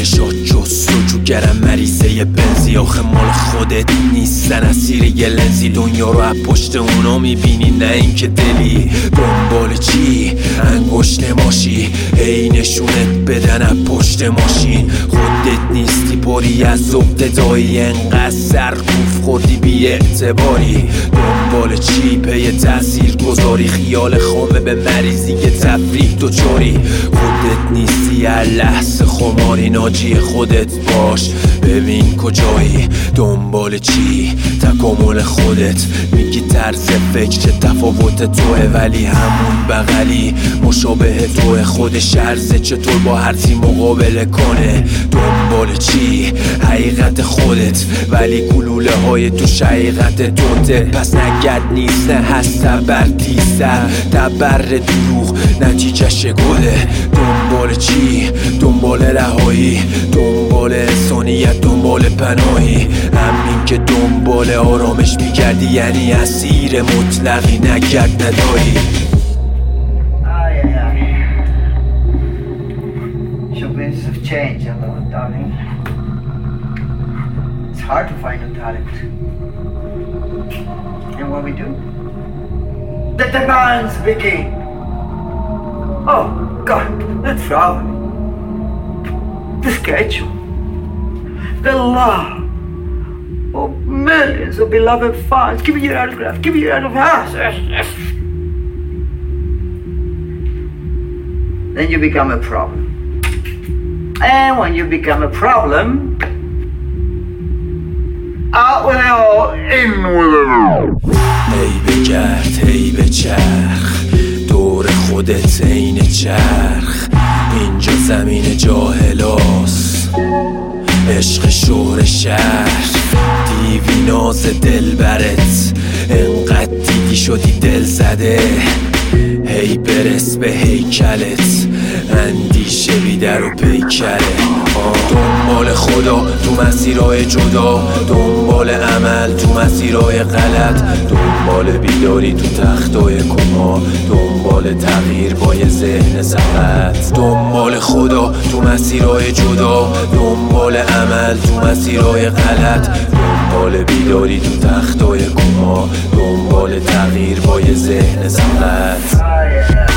چشات جستجوگرم مریضه بنزی. آخه مال خودت نیستن، اسیر یه لنزی. دنیا رو از پشت اونا میبینی نه اینکه دلی. دنبال چی؟ انگشت نماشی هی نشونت بدن از پشت ماشین. خودت نیستی پری از ابتدایی، انقدر سرکوف خوردی بی اعتباری. دنبال چی؟ پی تأثیر گذاری، خیال خامه به مریضی که تفریح دوچاری. خودت نیستی هر لحظه خماری، ناجی خودت باش ببین کجایی. دنبال چی؟ تکامل خودت. میگی طرز فکر تفاوت توه ولی همون بغلی مشابه توه. خودش ارزه چطور با هر تیم مقابله کنه. دنبال چی؟ حقیقت خودت ولی گلوله های توش حقیقت توته. پس نگرد نیست نه هست تبر تیزتر، تبر دروغ نتیجهش گله. دنبال چی؟ دنبال رهایی، دنبال انسانیت، دنبال پناهی. همین که دنبال آرامش میگردی یعنی اسیر مطلقی، نگرد نداری. Showbiz have changed a lot, darling. It's hard to find a talent. And what we do? The demands begin. Oh God, the travel, the schedule, the love of millions of beloved fans. Give me your autograph, give me your autograph. Then you become a problem. And when you become a problem, out with it all, in with it all. هی بگرد هی بچرخ دور خودت عین چرخ. اینجا زمین جاهلاست، عشق شهر شهر. دیوی ناز دل برت انقدر دیدی شدی دل زده. هی برس به هیکلت، اندیشه بیدر و پیکره. دنبال خدا تو مسیرهای جدا، دنبال عمل تو مسیرهای غلط. دنبال بیداری تو تختای کما، دنبال تغییر با یه ذهن سخت. دنبال خدا تو مسیرهای جدا، دنبال عمل تو مسیرهای غلط. دنبال بیداری تو تختای کما، دنبال تغییر با یه ذهن سخت.